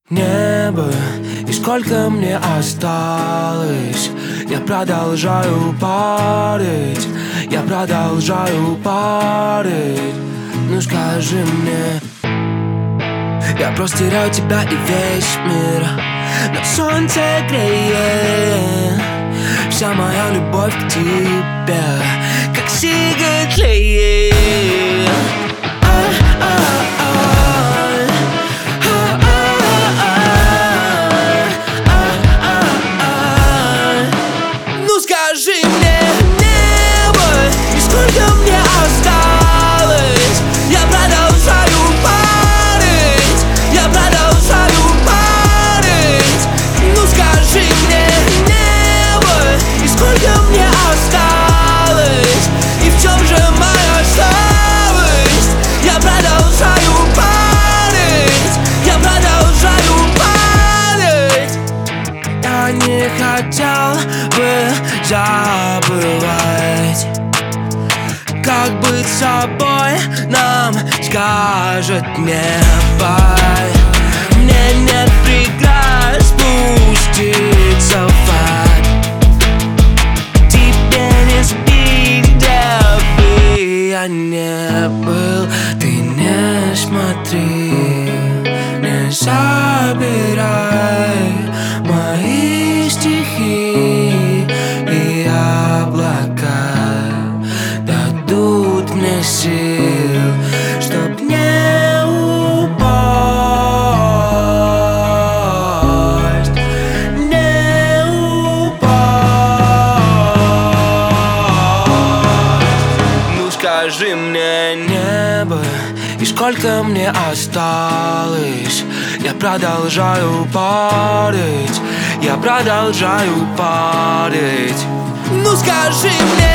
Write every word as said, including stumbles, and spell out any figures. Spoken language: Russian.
Небо, и сколько мне осталось? Я продолжаю парить, я продолжаю парить. Ну скажи мне, я просто теряю тебя и весь мир, но солнце греет. Вся моя любовь к тебе, как сигарет тлеет. Ну скажи мне, небо, и сколько мне осталось? Я продолжаю парить, я продолжаю парить. Ну скажи мне, небо, и сколько мне осталось? И в чем же моя слабость? Я продолжаю парить, я продолжаю парить. Я не хотел бы забывать, как быть собой нам скажет небо. Мне нет преград спуститься в ад. Тебе не сбить, где бы я не был. Ты не смотри, не забирай мои стихи, и облака дадут мне сил, чтоб не упасть, не упасть. Ну скажи мне, небо, и сколько мне осталось? Я продолжаю парить, я продолжаю парить. Ну скажи мне,